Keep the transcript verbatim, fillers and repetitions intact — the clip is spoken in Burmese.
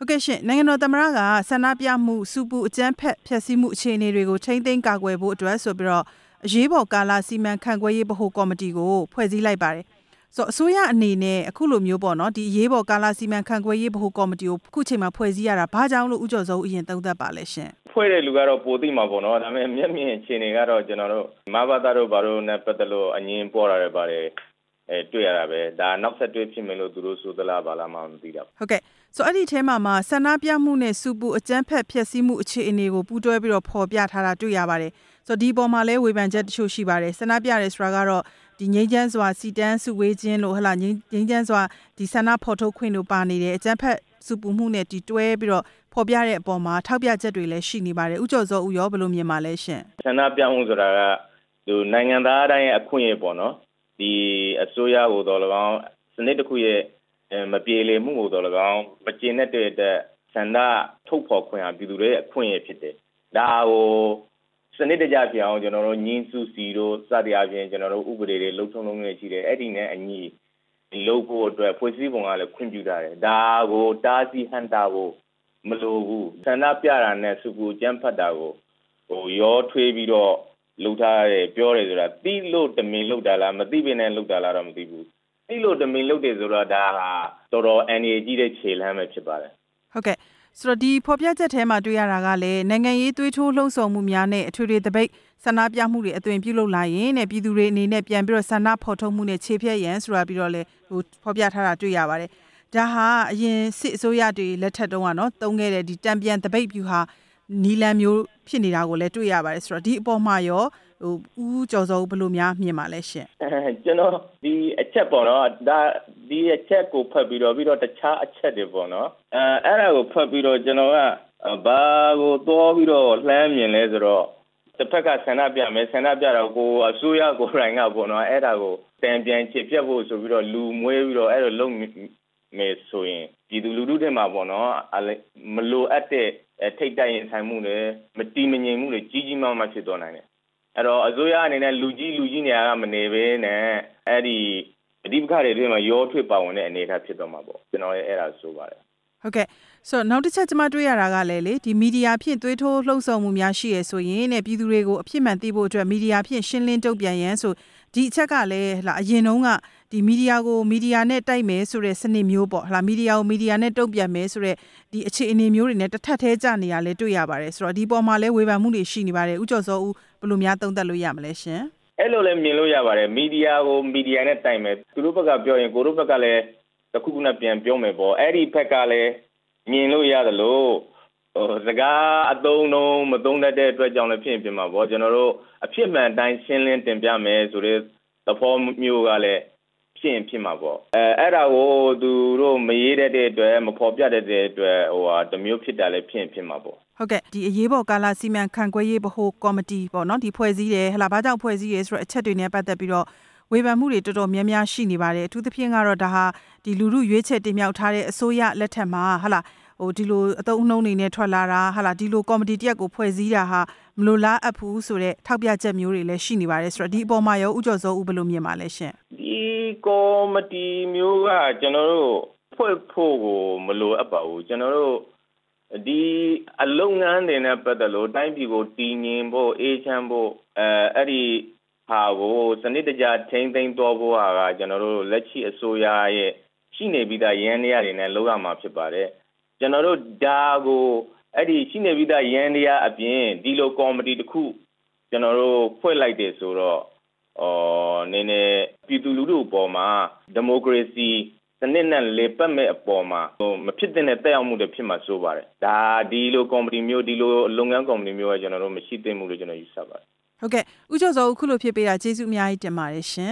ဟုတ်ကဲ့ရှင်နိုင်ငံတော်သမ္မတကဆန္ဒပြမှုစူပူအကြမ်းဖက်ဖျက်ဆီးမှုအခြေအနေတွေကိုထိန်းသိမ်းကာကွယ်ဖို့အတွက်ဆိုပြီးတော့အရေးပေါ်ကာလစီမံခန့်ခွဲရေးဗဟိုကော်မတီကိုဖွဲ့စည်းလိုက်ပါတယ်ဆိုအစိုးရအနေနဲ့အခုလိုမျိုးပေါ့နော်ဒီအရေးပေါ်ကာလစီမံခန့်ခွဲရေးဗဟိုကော်မတီကိုအခုချိန်မှာဖွဲ့စည်းရတာဘာကြောင့်လို့ဦးကျော်စောအရင်သုံးသပ်ပါလဲရှင်ဖွဲ့တဲ့လူကတော့ပိုသိမှာပေါ့နော်ဒါပေမဲ့မျက်မြင်အခြေအနေကတော့ကျွန်တော်တို့မဘာသာတို့ဘာလို့နဲ့ပတ်သက်လို့အငင်းပေါ်လာတယ်ပါတယ်အဲတွေ့ရတာပဲဒါနောက်ဆက်တွဲဖြစ်မယ်လို့သူတို့ဆိုသလားဘာလားမှမသိတာဟုတ်ကဲ့ဆိုအဲ့ဒီထဲမှာမှာဆန္ဒပြမှုနဲ့စူပူအကြမ်းဖက်ဖျက်ဆီးမှုအခြေအနေကိုပူးတွဲပြီးတော့ဖော်ပြထားတာတွေ့ရပါတယ်ဆိုတော့ဒီပေါ်မှာလဲဝေဖန်ချက်တချို့ရှိပါတယ်ဆန္ဒပြရဲဆိုတာကတော့ဒီငြိမ်းချမ်းစွာစီတန်းစုဝေးခြင်းလို့ဟလာငြိမ်းချမ်းစွာဒီဆန္ဒဖော်ထုတ်ခွင့်တို့ပါနေတယ်အကြမ်းဖက်စူပူမှုနဲ့ဒီတွဲပြီးတော့ဖော်ပြတဲ့အပေါ်မှာထောက်ပြချက်တွေလည်းရှိနေပါတယ်ဦးကျော်စောဦးရောဘယ်လိုမြင်ပါလဲရှင်ဆန္ဒပြမှုဆိုတာကဒီနိုင်ငံသားတိုင်းရဲ့အခွင့်အရေးပေါ့နော်ဒီအစိုးရကိုတော့၎င်းစနစ်တစ်ခုရဲ့မပြေလည်မှုကိုတော့၎င်းမကျေနပ်တဲ့အတွက်ဆန္ဒထုတ်ဖော်ခွင့်အားပြည်သူတွေရဲ့အခွင့်အရေးဖြစ်တယ်ဒါကိုစနစ်တကျဖြစ်အောင်ကျွန်တော်တို့ညီစုစီတို့စသည်အပြင်ကျွန်တော်တို့ဥပဒေတွေလုံထုံလုံးတွေရှိတယ်အဲ့ဒီနဲ့အညီလုပ်ဖို့အတွက်ဖွဲ့စည်းပုံကလည်းခွင့်ပြုထားတယ်ဒါကိုတားဆီးဟန့်တာဖို့မလိုဘူးဆန္ဒပြတာနဲ့စုပူကြမ်းဖက်တာကိုဟိုရောထွေးပြီးတော့လုပ်ထားတယ်ပြောတယ်ဆိုတာတိလို့တမင်လုပ်တာလားမသိပင်နဲ့လုပ်တာလားတော့မသိဘူးတိလို့တမင်လုပ်တယ်ဆိုတော့ဒါဟာတော်တော်အန်ရီကြီးတဲ့ခြေလှမ်းပဲဖြစ်ပါတယ်ဟုတ်ကဲ့ဆိုတော့ဒီဖော်ပြချက်ထဲမှာတွေ့ရတာကလည်းနိုင်ငံရေးသွေးထိုးလှုံ့ဆော်မှုများနဲ့အထွေထွေတပိတ်ဆန္ဒပြမှုတွေအသွင်ပြုလုပ်လာရင်နဲ့ပြည်သူတွေအနေနဲ့ပြန်ပြီးတော့ဆန္ဒဖော်ထုတ်မှုနဲ့ခြေဖြတ်ရန်ဆိုတာပြီးတော့လေဟိုဖော်ပြထားတာတွေ့ရပါတယ်ဒါဟာအရင်စစ်အစိုးရတွေလက်ထက်တုန်းကနော်တုံးခဲ့တဲ့ဒီတံပြန်တပိတ်ပြူဟာနီလန်မျိုးဖြစ်နေတာကိုလည်းတွေ့ရပါတယ်ဆိုတော့ဒီအပေါ်မှာရောဟိုဦးကျော်စောဘယ်လိုများမြင်ပါလဲရှင်ကျွန်တော်ဒီအချက်ပေါ့နော်ဒါဒီအချက်ကိုဖတ်ပြီးတော့ပြီးတော့တခြားအချက်တွေပေါ့နော်အဲအဲ့ဒါကိုဖတ်ပြီးတော့ကျွန်တော်ကဘာကိုသွားပြီးတော့လှမ်းမြင်လဲဆိုတော့တစ်ဖက်ကဆန္ဒပြမယ်ဆန္ဒပြတော့ကိုအစိုးရကိုယ်တိုင်ကပေါ့နော်အဲ့ဒါကိုတန်ပြန်ချစ်ပြတ်ဖို့ဆိုပြီးတော့လူမွေးပြီးတော့အဲ့လိုလုံမယ်ဆိုရင်ပြည်သူလူထုတွေမှာပေါ့နော်မလိုအပ်တဲ့ထိတ်တိုက်ရင်ဆိုင်မှုတွေမတီးမငြိမ်မှုတွေကြီးကြီးမားမားဖြစ်သွားနိုင်တယ်အဲ့တော့အစိုးရအနေနဲ့လူကြီးလူကြီးနေရာကမနေဘဲနဲ့အဲ့ဒီအဓိပက္ခတွေတွေမှာရောထွေးပါဝင်တဲ့အနေအထားဖြစ်သွားမှာပေါ့ကျွန်တော်ရဲ့အဲ့ဒါဆိုပါတယ်ဟုတ်ကဲ့ဆိုတော့နောက်တစ်ချက်ကျွန်မတွေ့ရတာကလည်းလေဒီမီဒီယာဖြင့်သွေးထိုးလှုံ့ဆော်မှုများရှိရဆိုရင်နဲ့ပြည်သူတွေကိုအဖြစ်မှန်သိဖို့အတွက်မီဒီယာဖြင့်ရှင်းလင်းတုံ့ပြန်ရန်ဆိုဒီအချက်ကလည်းဟလာအရင်တုန်းကဒီမီဒီယာကိုမီဒီယာနဲ့တိုက်မယ်ဆိုတဲ့စနစ်မျိုးပေါ့ဟလာမီဒီယာကိုမီဒီယာနဲ့တုံ့ပြန်မယ်ဆိုတဲ့ဒီအခြေအနေမျိုးတွေနဲ့တစ်ထပ်သေးကြနေရလဲတွေ့ရပါတယ်ဆိုတော့ဒီပေါ်မှာလဲဝေဖန်မှုတွေရှိနေပါတယ်ဦးကျော်စောဦးဘယ်လိုများသုံးသပ်လို့ရမလဲရှင်အဲ့လိုလဲမြင်လို့ရပါတယ်မီဒီယာကိုမီဒီယာနဲ့တိုက်မယ်သူတို့ဘက်ကပြောရင်ကိုတို့ဘက်ကလည်းတစ်ခုခုနဲ့ပြန်ပြောမယ်ပေါ့အဲ့ဒီဘက်ကလည်းမြင်လို့ရတယ်လို့ဟိုစကားအသုံးလုံးမသုံးတတ်တဲ့အတွက်ကြောင့်လည်းဖြစ်ဖြစ်မှာပေါ့ကျွန်တော်တို့အဖြစ်မှန်တိုင်းရှင်းလင်းတင်ပြမယ်ဆိုတဲ့သဘောမျိုးကလည်းဖြစ်ရင်ဖြစ်မှာပေါ့အဲအဲ့ဒါကိုသူတို့မရေးတတ်တဲ့အတွက်မဖော်ပြတတ်တဲ့အတွက်ဟိုဟာတမျိုးဖြစ်တာလည်းဖြစ်ရင်ဖြစ်မှာပေါ့ဟုတ်ကဲ့ဒီအရေးပေါ်ကာလစီမံခန့်ခွဲရေးဗဟိုကော်မတီပေါ့နော်ဒီဖွဲ့စည်းတယ်ဟလာဘာကြောင့်ဖွဲ့စည်းရဲဆိုတော့အချက်တွေနဲ့ပတ်သက်ပြီးတော့ဝေဖန်မှုတွေတော်တော်များများရှိနေပါတယ်အထူးသဖြင့်ကတော့ဒါဟာဒီလူမှုရွေးချယ်တင်မြှောက်ထားတဲ့အစိုးရလက်ထက်မှာဟလာဟိုဒီလိုအသုံးအနှုန်းတွေနဲ့ထွက်လာတာဟလာဒီလိုကော်မတီတရက်ကိုဖွဲ့စည်းတာဟာမလိုလားအပ်ဘူးဆိုတဲ့ထောက်ပြချက်မျိုးတွေလည်းရှိနေပါတယ်ဆိုတော့ဒီအပေါ်မှာရောဦးကျော်စောဦးဘယ်လိုမြင်ပါလဲရှင်ဒီကော်မတီမျိုးကကျွန်တော်တို့ဖွဲ့ဖို့ကိုမလိုအပ်ပါဘူးကျွန်တော်တို့ဒီအလုပ်ငန်းတွေနဲ့ပတ်သက်လို့တိုင်းပြည်ကိုတည်ငြိမ်ဖို့အေးချမ်းဖို့အဲအဲ့ဒီဟာကိုစနစ်တကျထိန်းသိမ်းတော်ဖို့ဟာကကျွန်တော်တို့လက်ရှိအစိုးရရဲ့ရှိနေပြီးသားရန်တရားတွေနဲ့လုပ်ရမှာဖြစ်ပါတယ်ကျွန်တော်တို့ဒါကိုအဲ့ဒီရှိနေပြီးသားရန်တရားအပြင်ဒီလိုကော်မတီတစ်ခုကျွန်တော်တို့ဖွဲ့လိုက်တယ်ဆိုတော့အော်နည်းနည်းပြည်သူလူထုအပေါ်မှာဒီမိုကရေစီစနစ်နဲ့လေပတ်မဲ့အပေါ်မှာဟိုမဖြစ်တဲ့တက်ရောက်မှုတွေဖြစ်မှာဆိုပါတယ်ဒါဒီလိုကော်မတီမျိုးဒီလိုလုပ်ငန်းကော်မတီမျိုးကကျွန်တော်တို့မရှိသင့်ဘူးလို့ကျွန်တော်ယူဆပါတယ်ဟုတ်ကဲ့ဦးကျော်စောဦးခုလိုဖြစ်ပေးတာကျေးဇူးအများကြီးတင်ပါတယ်ရှင်